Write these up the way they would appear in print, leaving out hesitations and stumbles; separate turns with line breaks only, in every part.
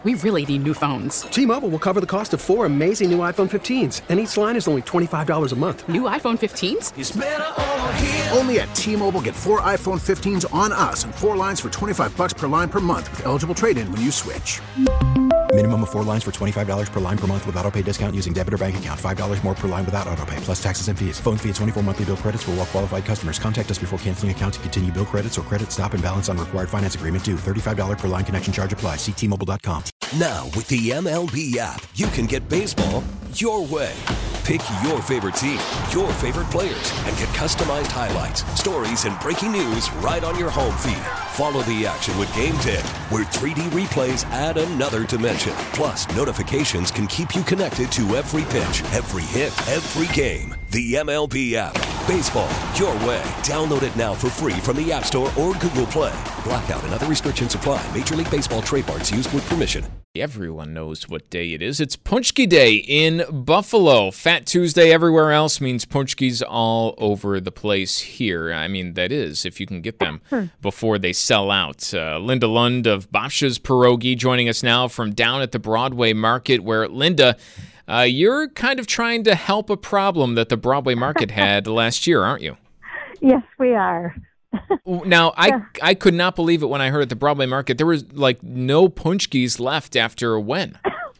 We really need new phones.
T-Mobile will cover the cost of 4 amazing new iPhone 15s, and each line is only $25 a month.
New iPhone 15s?
It's better over here.
Only at T-Mobile, get 4 iPhone 15s on us and 4 lines for $25 per line per month with eligible trade-in when you switch.
Minimum of 4 lines for $25 per line per month with autopay discount using debit or bank account. $5 more per line without autopay, plus taxes and fees. Phone fee at 24 monthly bill credits for well-qualified customers. Contact us before canceling account to continue bill credits or credit stop and balance on required finance agreement due. $35 per line connection charge applies. See T-Mobile.com.
Now, with the MLB app, you can get baseball your way. Pick your favorite team, your favorite players, and get customized highlights, stories, and breaking news right on your home feed. Follow the action with Game Day, where 3D replays add another dimension. Plus, notifications can keep you connected to every pitch, every hit, every game. The MLB app. Baseball your way. Download it now for free from the App Store or Google Play. Blackout and other restrictions apply. Major League Baseball trademarks used with permission.
Everyone knows what day it is. It's Punchki Day in Buffalo. Fat Tuesday everywhere else means Punchkis all over the place here. I mean, that is, if you can get them before they sell out. Linda Lund of Bobsha's Pierogi joining us now from down at the Broadway Market, where, Linda, you're kind of trying to help a problem that the Broadway Market had last year, aren't you?
Yes, we are.
Now, I could not believe it when I heard at the Broadway Market there was like no Punchkis left after when?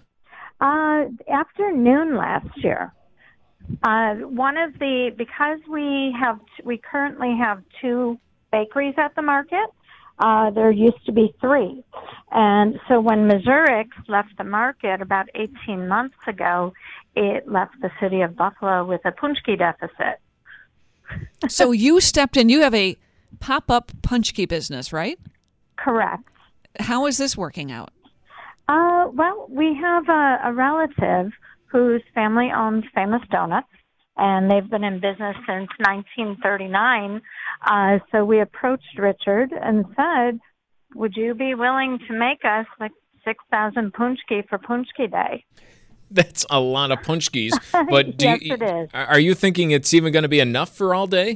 Afternoon last year. Because we currently have 2 bakeries at the market. There used to be 3. And so when Missourix left the market about 18 months ago, it left the city of Buffalo with a Punchki deficit.
So you stepped in. You have a pop-up Punchki business, right?
Correct.
How is this working out?
Well, we have a relative whose family owns Famous Donuts, and they've been in business since 1939. So we approached Richard and said, would you be willing to make us like 6,000 Punchki for Punchki Day?
That's a lot of Punchkis. But
yes, it is.
Are you thinking it's even going to be enough for all day?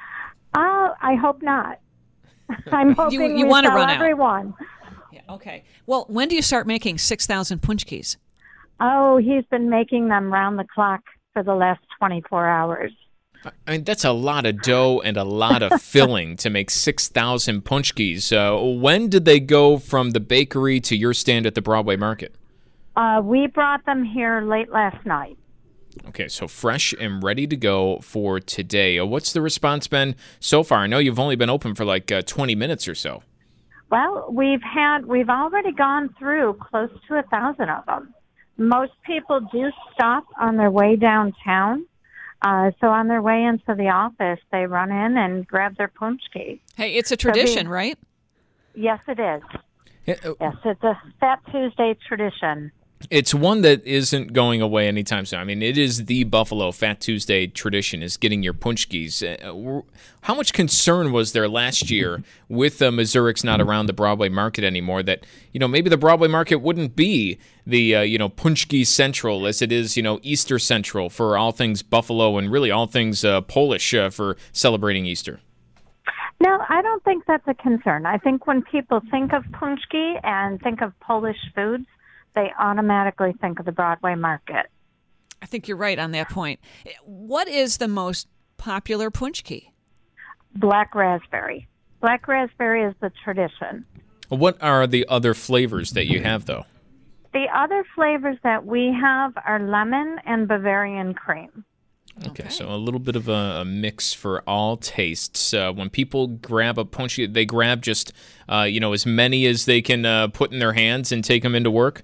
I hope not. I'm hoping
you
we
want to
sell
run
everyone.
Yeah, okay. Well, when do you start making 6,000 Punchkis?
Oh, he's been making them round the clock for the last 24 hours.
I mean, that's a lot of dough and a lot of filling to make 6,000 Punchkis. When did they go from the bakery to your stand at the Broadway Market?
We brought them here late last night.
Okay, so fresh and ready to go for today. What's the response been so far? I know you've only been open for like 20 minutes or so.
Well, we've already gone through close to 1,000 of them. Most people do stop on their way downtown. So on their way into the office, they run in and grab their Punchki.
Hey, it's a tradition, right?
Yes, it is. Yes, it's a Fat Tuesday tradition.
It's one that isn't going away anytime soon. I mean, it is the Buffalo Fat Tuesday tradition, is getting your Punchkis. How much concern was there last year with Missourix not around the Broadway Market anymore that, maybe the Broadway Market wouldn't be the, Punchki Central as it is, Easter Central for all things Buffalo and really all things Polish for celebrating Easter?
No, I don't think that's a concern. I think when people think of Punchki and think of Polish foods, they automatically think of the Broadway Market.
I think you're right on that point. What is the most popular Punchki?
Black raspberry. Black raspberry is the tradition.
What are the other flavors that you have, though?
The other flavors that we have are lemon and Bavarian cream.
Okay, so a little bit of a mix for all tastes. When people grab a Punchki, they grab just, as many as they can put in their hands and take them into work?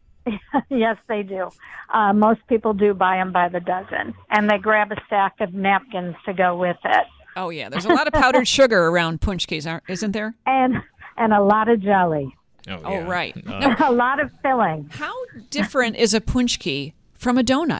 Yes, they do. Most people do buy them by the dozen, and they grab a stack of napkins to go with it.
Oh, yeah. There's a lot of powdered sugar around Punchkis, isn't there?
And a lot of jelly.
Oh, right.
A lot of filling.
How different is a Punchki from a donut?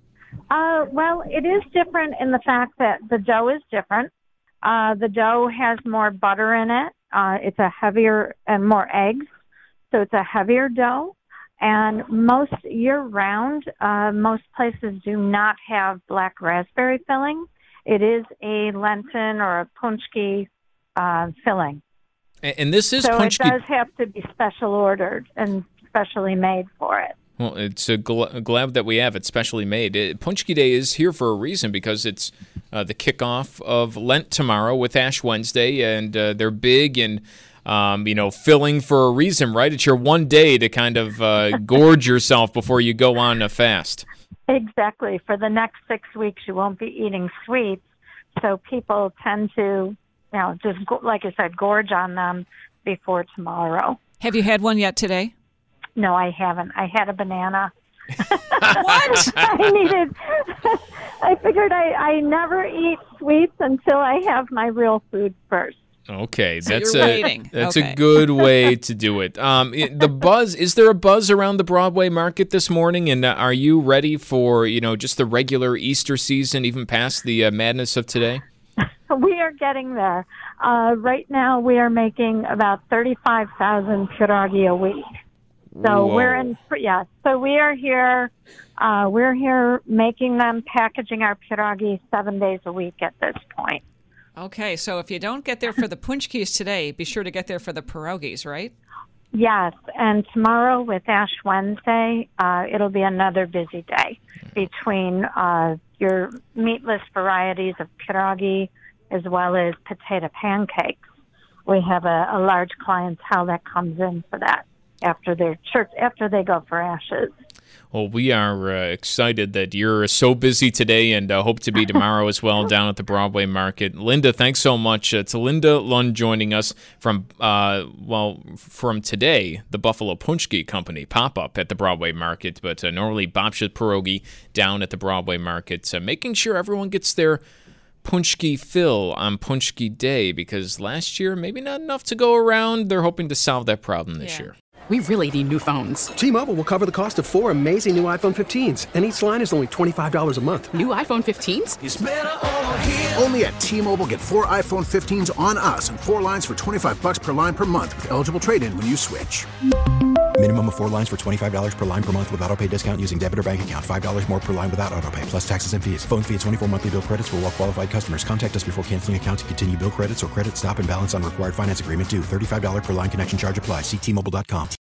Well, it is different in the fact that the dough is different. The dough has more butter in it. It's a heavier and more eggs, so it's a heavier dough. And most year-round, most places do not have black raspberry filling. It is a Lenten or a Punchki filling.
And this is
so
Punchki.
It does have to be special ordered and specially made for it.
Well, it's glad that we have it specially made. Paczki Day is here for a reason because it's the kickoff of Lent tomorrow with Ash Wednesday, and they're big and filling for a reason, right? It's your one day to kind of gorge yourself before you go on a fast.
Exactly. For the next 6 weeks, you won't be eating sweets, so people tend to, just like I said, gorge on them before tomorrow.
Have you had one yet today?
No, I haven't. I had a banana.
What?
I figured I never eat sweets until I have my real food first.
Okay,
so that's
a good way to do it. The buzz, is there a buzz around the Broadway market this morning? And are you ready for, just the regular Easter season, even past the madness of today?
We are getting there. Right now, we are making about 35,000 pierogi a week. So
Whoa.
So we are here. We're here making them, packaging our pierogi 7 days a week at this point.
Okay, so if you don't get there for the punchkis today, be sure to get there for the pierogies, right?
Yes, and tomorrow with Ash Wednesday, it'll be another busy day between your meatless varieties of pierogi as well as potato pancakes. We have a large clientele that comes in for that after they go for Ashes.
Well, we are excited that you're so busy today and hope to be tomorrow as well down at the Broadway Market. Linda, thanks so much. It's Linda Lund joining us from today, the Buffalo Paczki Company pop-up at the Broadway Market, but normally Babcia Pierogi down at the Broadway Market, making sure everyone gets their Paczki fill on Paczki Day, because last year, maybe not enough to go around. They're hoping to solve that problem this year.
We really need new phones.
T-Mobile will cover the cost of 4 amazing new iPhone 15s, and each line is only $25 a month.
New iPhone 15s?
It's better over here.
Only at T-Mobile, get 4 iPhone 15s on us and 4 lines for $25 per line per month with eligible trade-in when you switch.
Minimum of 4 lines for $25 per line per month with autopay discount using debit or bank account. $5 more per line without autopay, plus taxes and fees. Phone fee at 24 monthly bill credits for well-qualified customers. Contact us before canceling account to continue bill credits or credit stop and balance on required finance agreement due. $35 per line connection charge applies. See T-Mobile.com.